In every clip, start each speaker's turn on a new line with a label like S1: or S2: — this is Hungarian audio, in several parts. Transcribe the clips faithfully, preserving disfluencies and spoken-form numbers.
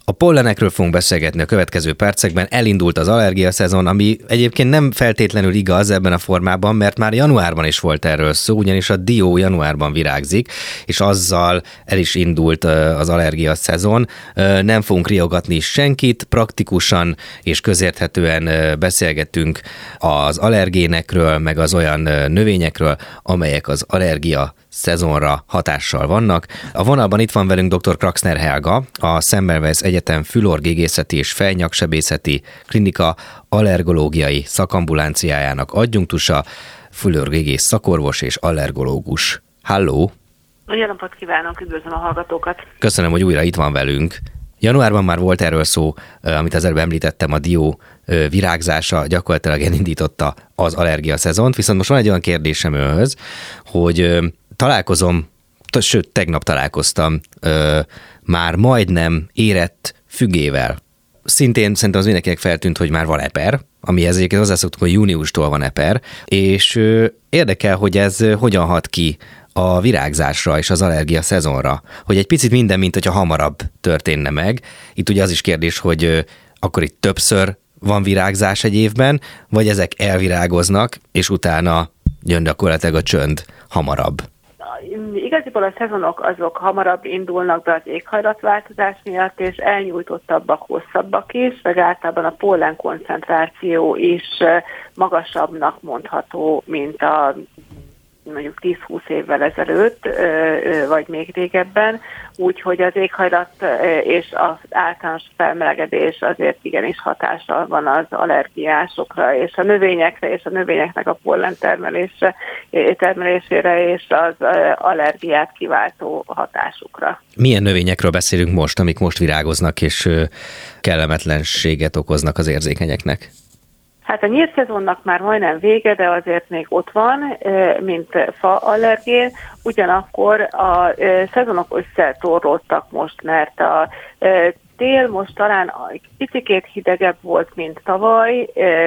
S1: A pollenekről fogunk beszélgetni a következő percekben. Elindult az allergia szezon, ami egyébként nem feltétlenül igaz ebben a formában, mert már januárban is volt erről szó, ugyanis a dió januárban virágzik, és azzal el is indult az allergia szezon. Nem fogunk riogatni senkit, praktikusan és közérthetően beszélgetünk az allergénekről, meg az olyan növényekről, amelyek az allergia szezonra hatással vannak. A vonalban itt van velünk dr. Kraxner Helga, a Semmelweis Egyetem fülorgégészeti és fejnyaksebészeti klinika allergológiai szakambulanciájának adjunktusa, fülorgégész szakorvos és allergológus. Halló!
S2: Jó napot kívánok, üdvözlöm a hallgatókat!
S1: Köszönöm, hogy újra itt van velünk. Januárban már volt erről szó, amit az előbb említettem, a dió virágzása gyakorlatilag elindította az allergia szezont, viszont most van egy olyan kérdésem önhöz, hogy találkozom, sőt, tegnap találkoztam ö, már majdnem érett fügével. Szintén szerintem az mindenkinek feltűnt, hogy már van eper, amihez egyébként hozzászoktuk, hogy júniustól van eper, és ö, érdekel, hogy ez hogyan hat ki a virágzásra és az allergia szezonra, hogy egy picit minden, mint hogyha hamarabb történne meg. Itt ugye az is kérdés, hogy ö, akkor itt többször van virágzás egy évben, vagy ezek elvirágoznak, és utána jön gyakorlatilag a csönd hamarabb.
S2: Igaziból a szezonok azok hamarabb indulnak be az éghajlatváltozás miatt, és elnyújtottabbak, hosszabbak is, meg általában a pollen koncentráció is magasabbnak mondható, mint a mondjuk tíz-húsz évvel ezelőtt, vagy még régebben, úgyhogy az éghajlat és az általános felmelegedés azért igenis hatással van az allergiásokra, és a növényekre, és a növényeknek a pollen termelésre, termelésére, és az allergiát kiváltó hatásukra.
S1: Milyen növényekről beszélünk most, amik most virágoznak, és kellemetlenséget okoznak az érzékenyeknek?
S2: Hát a nyírszezonnak már majdnem vége, de azért még ott van, mint fa allergén. Ugyanakkor a szezonok összetorlódtak most, mert a tél most talán egy picikét hidegebb volt, mint tavaly,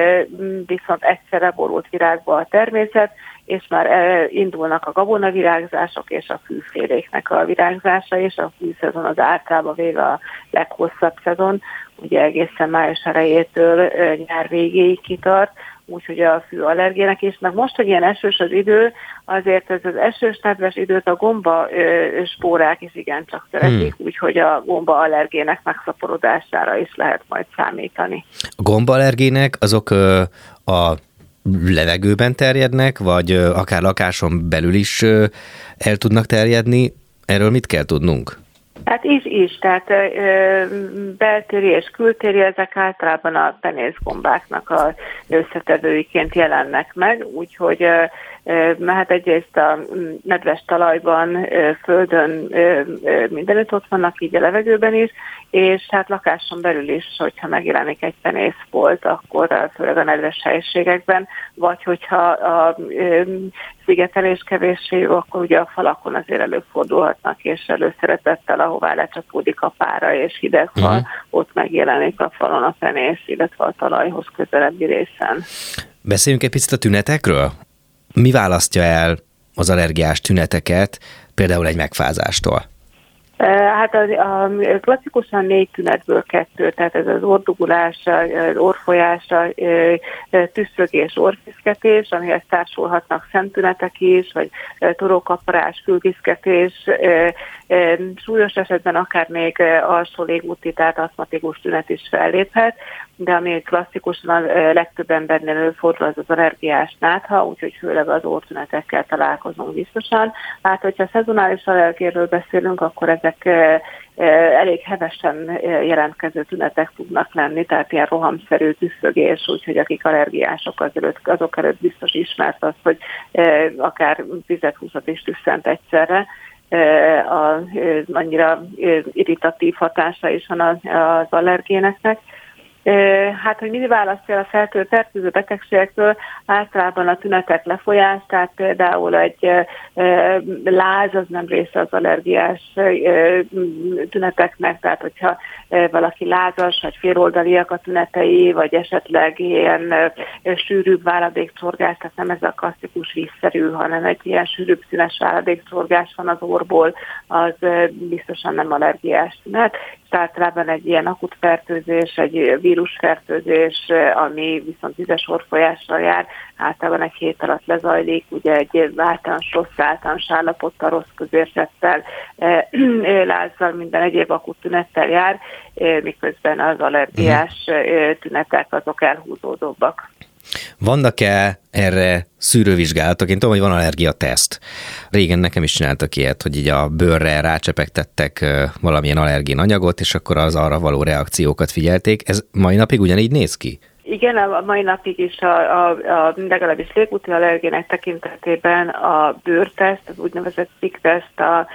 S2: viszont egyszerre borult virágba a természet, és már indulnak a gabonavirágzások és a fűféléknek a virágzása, és a fűszezon az általában véve a leghosszabb szezon, ugye egészen május elejétől nyár végéig kitart, úgyhogy a fűallergének is. Meg most, hogy ilyen esős az idő, azért ez az esős, nedves időt a gomba spórák is igencsak szeretik, hmm. úgyhogy a gomba allergének megszaporodására is lehet majd számítani.
S1: A gomba allergének azok a levegőben terjednek, vagy akár lakáson belül is el tudnak terjedni? Erről mit kell tudnunk?
S2: Hát is, is. Tehát ö, beltéri és kültéri, ezek általában a penészgombáknak a összetevőiként jelennek meg, úgyhogy ö, ö, hát egyrészt a nedves talajban, ö, földön ö, ö, mindenütt ott vannak, így a levegőben is, és hát lakáson belül is, hogyha megjelenik egy penészfolt, akkor főleg a nedves helyiségekben, vagy hogyha a ö, szigetelés kevéssé jó, akkor ugye a falakon azért előfordulhatnak, és előszeretettel, ahová lecsapódik a pára és hideg fal, uh-huh. ott megjelenik a falon a penész, illetve a talajhoz közelebbi részen.
S1: Beszéljünk egy picit a tünetekről. Mi választja el az allergiás tüneteket, például egy megfázástól?
S2: Hát a, a klasszikusan négy tünetből kettő, tehát ez az ordugulás, az orrfolyás, tüsszögés, orrviszketés, amihez társulhatnak szemtünetek is, vagy torókaparás, fülviszketés, súlyos esetben akár még alsó légúti, tehát aszmatikus tünet is felléphet, de ami klasszikusan a legtöbb embernél előfordul, az az allergiás nátha, úgyhogy főleg az orrtünetekkel találkozunk biztosan. Hát, hogyha szezonális allergéről beszélünk, akkor ezek elég hevesen jelentkező tünetek tudnak lenni, tehát ilyen rohamszerű tüsszögés, úgyhogy akik allergiások azelőtt, azok előtt biztos ismert az, hogy akár tíz-húszat is tüsszent egyszerre. A, annyira irritatív hatása is van az, az allergéneknek. Hát, hogy mi választja a fertőző betegségektől, általában a tünetek lefolyás, tehát például egy láz az nem része az allergiás tüneteknek, tehát hogyha valaki lázas, vagy féloldaliak a tünetei, vagy esetleg ilyen sűrűbb váladékcsorgás, tehát nem ez a klasszikus vízszerű, hanem egy ilyen sűrűbb színes váladékcsorgás van az orrból, az biztosan nem allergiás tünet. És általában egy ilyen akut fertőzés, egy vírusfertőzés, ami viszont vizes orfolyással jár, általában egy hét alatt lezajlik, ugye egy általános rossz általános állapottal, rossz közérzettel, lázzal, minden egyéb akut tünettel jár, miközben az allergiás tünetek azok elhúzódóbbak.
S1: Vannak-e erre szűrővizsgálatok? Én tudom, hogy van allergiateszt. Régen nekem is csináltak ilyet, hogy így a bőrre rácsepegtettek valamilyen allergén anyagot, és akkor az arra való reakciókat figyelték. Ez mai napig ugyanígy néz ki?
S2: Igen, a mai napig is a, a, a legalábbis légúti allergének tekintetében a bőrteszt, az úgynevezett szikteszt, a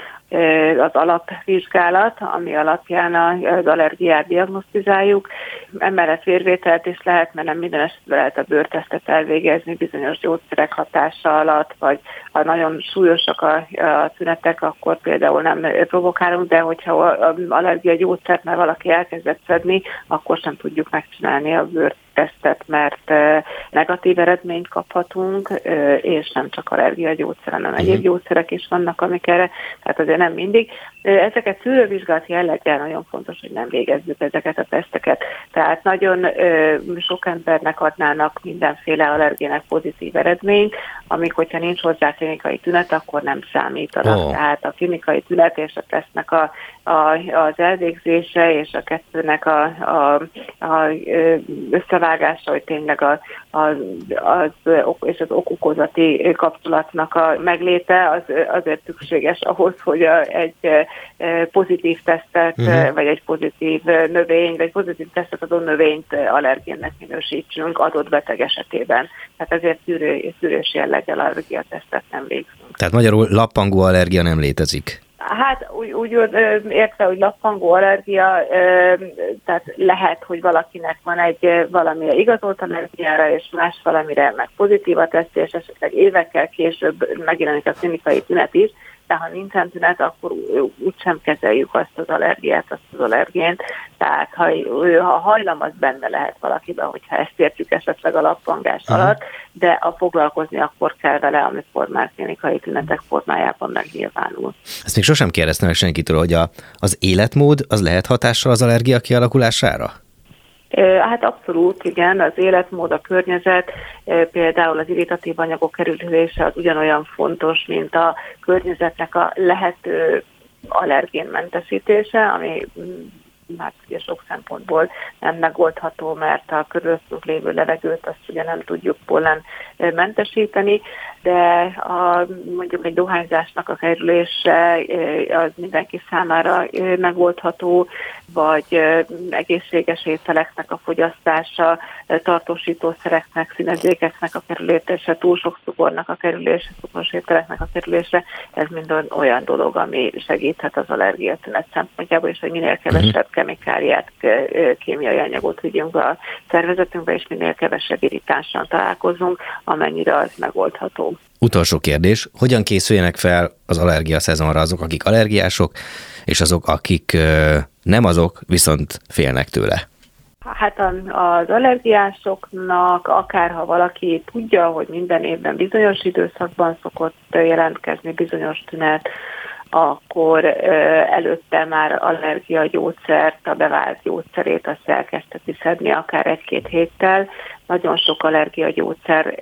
S2: az alapvizsgálat, ami alapján az allergiát diagnosztizáljuk. Emellett vérvételt is lehet, mert nem minden esetben lehet a bőrtesztet elvégezni bizonyos gyógyszerek hatása alatt, vagy ha nagyon súlyosak a, a tünetek, akkor például nem provokálunk, de hogyha az allergia gyógyszert már valaki elkezdett szedni, akkor sem tudjuk megcsinálni a bőrtesztet, mert negatív eredményt kaphatunk, és nem csak allergiagyógyszer, hanem egyéb gyógyszerek is vannak, amik erre, tehát azért nem mindig. Ezeket szűrővizsgálat jelleggel nagyon fontos, hogy nem végezzük ezeket a teszteket. Tehát nagyon sok embernek adnának mindenféle allergének pozitív eredményt, amik, hogyha nincs hozzá klinikai tünet, akkor nem számítanak. Oh. Tehát a klinikai tünet és a tesztnek a, a, az elvégzése és a kettőnek a, a, a összevágása, hogy tényleg a, a, az, és az ok-okozati kapcsolatnak a megléte az, azért szükséges ahhoz, hogy a, egy pozitív tesztet, uh-huh. vagy egy pozitív növény, vagy pozitív tesztet adó növényt allergénnek minősítsünk adott beteg esetében. Tehát ezért szűrő, szűrős jelleggel allergiatesztet nem végzünk. Tehát
S1: magyarul lappangó allergia nem létezik?
S2: Hát úgy, úgy értve, hogy lappangó allergia, tehát lehet, hogy valakinek van egy valamire igazolt allergiára, és más valamire meg pozitív a teszt, és esetleg évekkel később megjelenik a klinikai tünet is, de ha nincsen tünet, akkor úgysem kezeljük azt az allergiát, azt az allergént. Tehát ha, ha hajlam, az benne lehet valakiben, hogyha ezt értjük esetleg a lappangás uh-huh. alatt, de a foglalkozni akkor kell vele, amikor már klinikai tünetek formájában megnyilvánul.
S1: Ezt még sosem kérdeztem meg senkitől, hogy a, az életmód az lehet hatással az allergia kialakulására?
S2: Hát abszolút, igen, az életmód, a környezet, például az irritatív anyagok kerülése az ugyanolyan fontos, mint a környezetnek a lehető allergénmentesítése, ami már ugye sok szempontból nem megoldható, mert a körülöttünk lévő levegőt azt ugye nem tudjuk pollen mentesíteni, de a, mondjuk egy dohányzásnak a kerülése az mindenki számára megoldható, vagy egészséges ételeknek a fogyasztása, tartósítószereknek, színezékeknek a kerülése, túl sok cukornak a kerülése, cukros ételeknek a kerülése, ez mind olyan dolog, ami segíthet az allergiatünet szempontjából, és hogy minél kevesebb kemikáliát, kémiai anyagot vigyünk a szervezetünkbe, és minél kevesebb irritánssal találkozunk, amennyire az megoldható.
S1: Utolsó kérdés, hogyan készüljenek fel az allergia szezonra azok, akik allergiások, és azok, akik nem azok, viszont félnek tőle?
S2: Hát az allergiásoknak, akár ha valaki tudja, hogy minden évben bizonyos időszakban szokott jelentkezni bizonyos tünet, akkor előtte már allergiagyógyszert, a bevált gyógyszerét azt elkezdheti szedni akár egy-két héttel. Nagyon sok allergiagyógyszer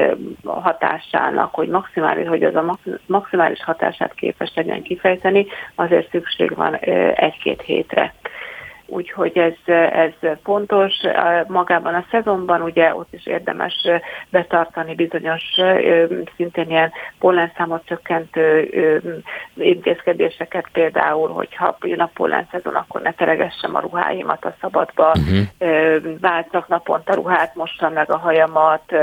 S2: hatásának, hogy maximális, hogy az a maximális hatását képes legyen kifejteni, azért szükség van egy-két hétre. Úgyhogy ez, ez fontos. Magában a szezonban ugye ott is érdemes betartani bizonyos szintén ilyen pollenszámot csökkentő intézkedéseket, például, hogyha jön a pollen szezon, akkor ne teregessem a ruháimat a szabadba, uh-huh. váltsak naponta ruhát, mossam meg a hajamat,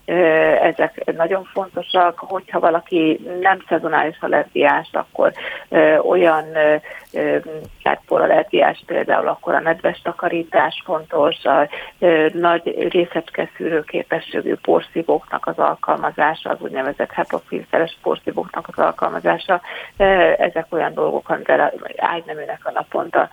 S2: ezek nagyon fontosak. Hogyha valaki nem szezonális allergiás, akkor olyan pollenallergiás például, akkor a nedves takarítás fontos, a nagy részecske szűrőképességű porszívóknak az alkalmazása, az úgynevezett hepafilteres porszívóknak az alkalmazása. Ezek olyan dolgok, amivel ágyneműnek a naponta,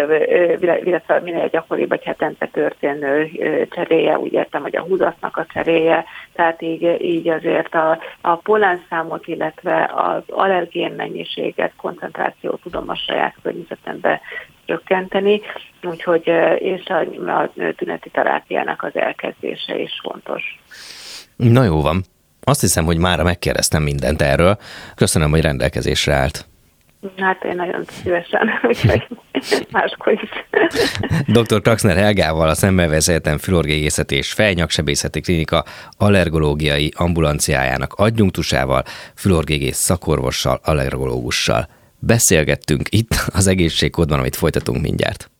S2: illetve minél gyakoribb, vagy hetente történő cseréje, úgy értem, hogy a húzatnak a cseréje, tehát így, így azért a, a pollenszámot, illetve az allergén mennyiséget, koncentrációt tudom a saját környezetembe csökkenteni, úgyhogy és a, a tüneti terápiának az elkezdése is fontos.
S1: Na jó van. Azt hiszem, hogy mára megkérdeztem mindent erről. Köszönöm, hogy rendelkezésre állt.
S2: Hát én nagyon szívesen, úgyhogy máskor is.
S1: doktor Kraxner Helgával, a Semmelweis Egyetem Fülorgégészeti és Fejnyaksebészeti Klinika allergológiai ambulanciájának adjunktusával, fülorgégész szakorvossal, allergológussal beszélgettünk itt az Egészségkódban, amit folytatunk mindjárt.